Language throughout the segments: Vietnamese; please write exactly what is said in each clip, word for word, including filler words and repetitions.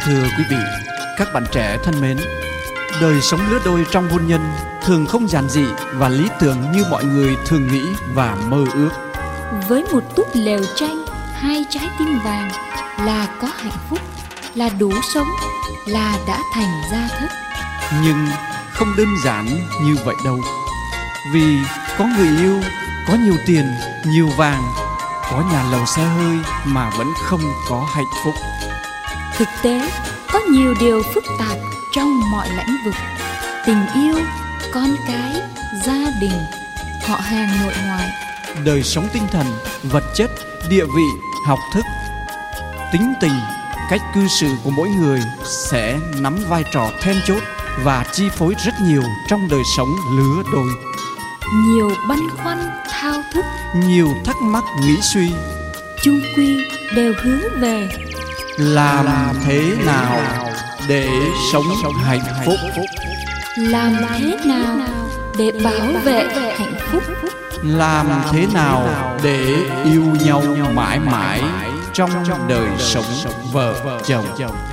thưa quý vị, các bạn trẻ thân mến, đời sống lứa đôi trong hôn nhân thường không giản dị và lý tưởng như mọi người thường nghĩ và mơ ước. Với một túp lều tranh, hai trái tim vàng là có hạnh phúc, là đủ sống, là đã thành gia thất. Nhưng không đơn giản như vậy đâu. Vì có người yêu, có nhiều tiền, nhiều vàng, có nhà lầu xe hơi mà vẫn không có hạnh phúc. Thực tế, có nhiều điều phức tạp trong mọi lĩnh vực: tình yêu, con cái, gia đình, họ hàng nội ngoại, đời sống tinh thần, vật chất, địa vị, học thức, tính tình, cách cư xử của mỗi người sẽ nắm vai trò then chốt và chi phối rất nhiều trong đời sống lứa đôi. Nhiều băn khoăn, thao thức, nhiều thắc mắc nghĩ suy, chung quy đều hướng về làm thế nào để sống hạnh phúc. Làm thế nào để bảo vệ hạnh phúc. Làm thế nào để yêu nhau mãi mãi trong đời sống vợ chồng.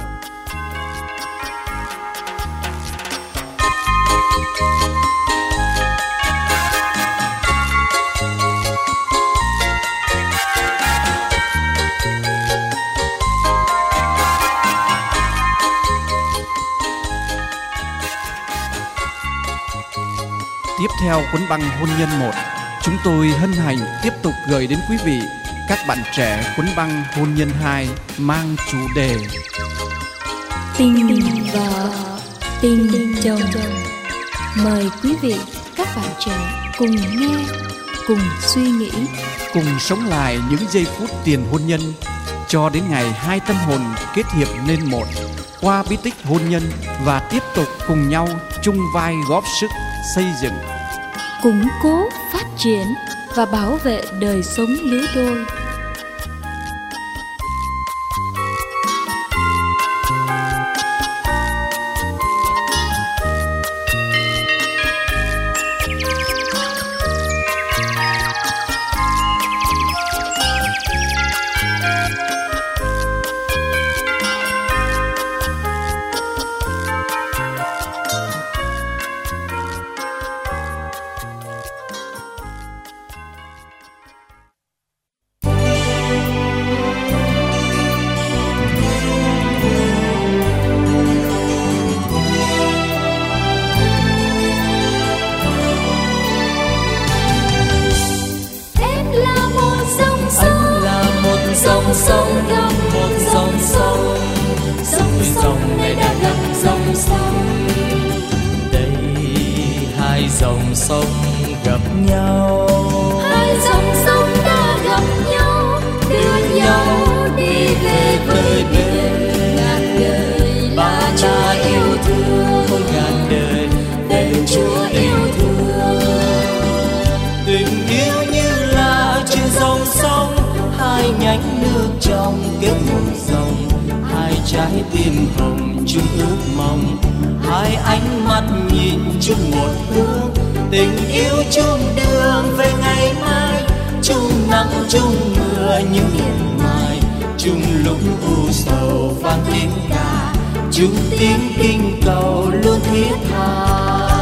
Tiếp theo cuốn băng Hôn nhân một, chúng tôi hân hạnh tiếp tục gửi đến quý vị các bạn trẻ cuốn băng Hôn nhân hai mang chủ đề Tình vợ, tình chồng. Mời quý vị, các bạn trẻ cùng nghe, cùng suy nghĩ, cùng sống lại những giây phút tiền hôn nhân cho đến ngày hai tâm hồn kết hiệp nên một qua bí tích hôn nhân, và tiếp tục cùng nhau chung vai góp sức xây dựng, củng cố, phát triển và bảo vệ đời sống lứa đôi. Dòng sông gặp một dòng sông, dòng sông này đã gặp dòng sông. Đây hai dòng sông gặp nhau, hai dòng sông đã gặp nhau, đưa nhau đi về với biển. Ngàn đời là Chúa yêu thương, ngàn đời tên Chúa yêu thương. Tình yêu như là trên dòng sông, hai nhánh nước trong kết một dòng, hai trái tim hồng chung ước mong, hai ánh mắt nhìn chung một hướng, tình yêu chung đường về ngày mai, chung nắng chung mưa những miền mai, chung lúc u sầu vang tiếng ca, chung tiếng kinh cầu luôn thiết tha.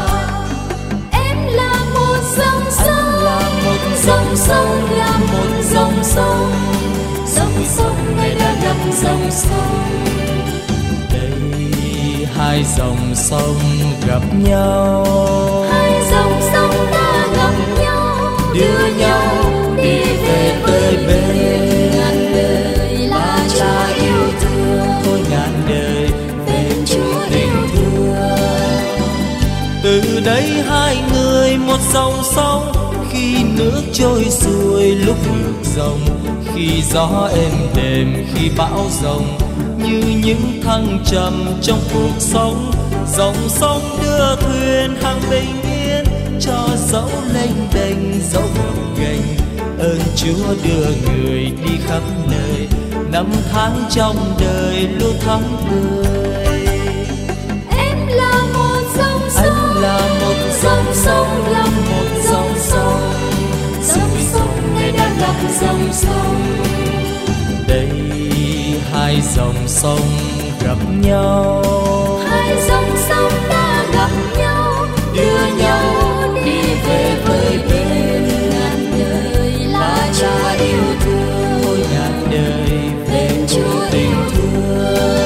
Em là một dòng sông, là một dòng sông, là một dòng sông, dòng sông này đã gặp dòng sông. Đây hai dòng sông gặp nhau, hai dòng sông đã gặp nhau, đưa nhau đi về với bên. Ngàn đời là Cha yêu thương, ôi ngàn đời tên Chúa yêu thương. Từ đây hai người một dòng sông, khi nước trôi xuôi lúc ngược dòng, khi gió êm đềm khi bão dòng, như những thăng trầm trong cuộc sống. Dòng sông đưa thuyền hàng bình yên, cho dẫu lênh đênh dẫu gập ghềnh, ơn Chúa đưa người đi khắp nơi, năm tháng trong đời luôn thắm tươi. Em là một dòng sông, Anh là một dòng sông, là một dòng sông, dòng sông này đã gặp dòng sông. Đây hai dòng sông gặp nhau. nhau. Hai dòng sông đã gặp nhau, đưa nhau đi về với bên. Ngàn đời là Chúa yêu thương, Ôi ngàn đời về Chúa tình thương.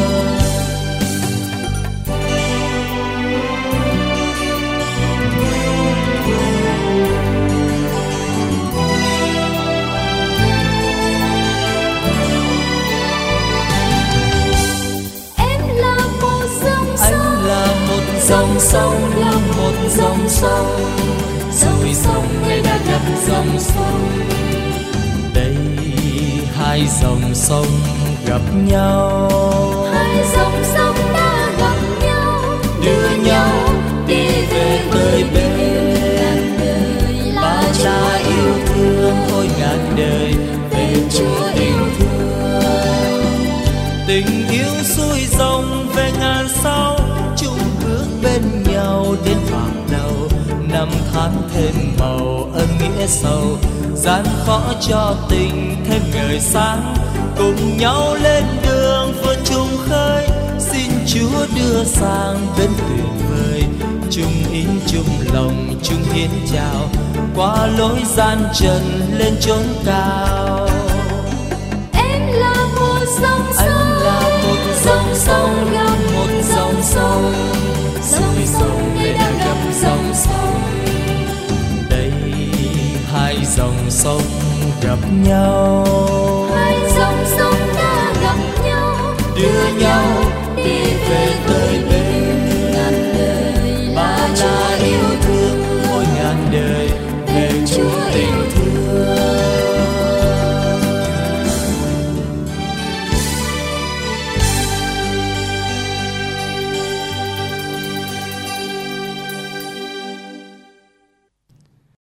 Dòng sông là một dòng sông, Rồi dòng này đã gặp dòng sông. Đây hai dòng sông gặp nhau. hai dòng sông đã gặp nhau, Đưa nhau đi về với bên. ngàn đời Ba là cha Chúa yêu thương, ôi ngàn đời về Chúa yêu thương. Tình yêu xuôi dòng về ngàn sau, chung bước bên nhau đến bạc đầu. Năm tháng thêm màu ơn nghĩa sâu, gian khó cho tình thêm ngời sáng. Cùng nhau lên đường vượt chung khơi, xin Chúa đưa sang bên tuyệt vời. Chung ý chung lòng chung hiến chào, qua lối gian trần lên chốn cao. Em là một dòng sông, Anh là một dòng sông, gặp một dòng sông. dòng sông này đã gặp dòng sông. Đây hai dòng sông gặp nhau.